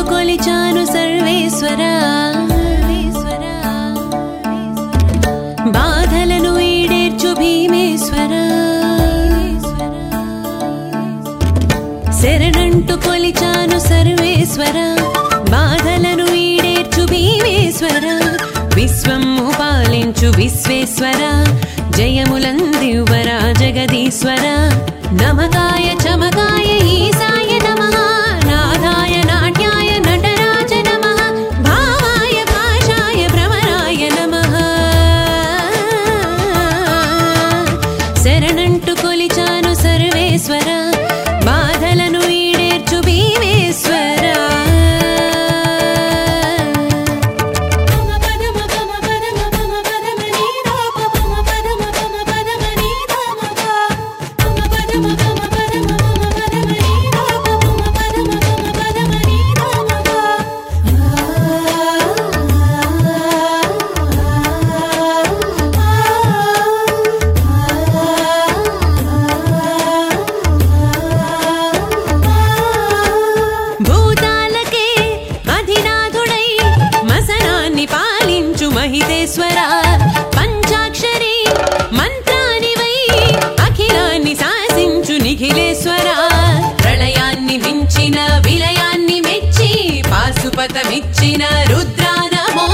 కొలిచాను సర్వేశ్వరా బాధలను ఈడేర్చు భీమేశ్వరా శరణంటూ కొలిచాను సర్వేశ్వరా బాధలను ఈడేర్చు భీమేశ్వరా విశ్వము పాలించు విశ్వేశ్వరా జయములందివ్వరా జగదీశ్వరా నమకాయ చమకాయ ఈశాయ నమః నాదాయ నాట్యాయ నటరాజ నమః భావాయ భాషాయ భ్రమరాయ నమః శరణంటూ కొలిచాను సర్వేశ్వరా బాధలను ఈడేర్చు భీమేశ్వరా భూతాలకే అధినాథుడై మసనాన్ని పాలించు మహితేశ్వరా పంచాక్షరి మంత్రానివై అఖిలాన్ని శాసించు నిఖిలేశ్వరా ప్రళయాన్ని మించిన విలయాన్ని మెచ్చి పాశుపతమిచ్చిన రుద్రానమో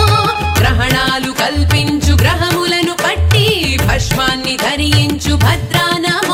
గ్రహణాలు కల్పించు గ్రహములను పట్టి భస్మాన్ని ధరించు భద్రానమో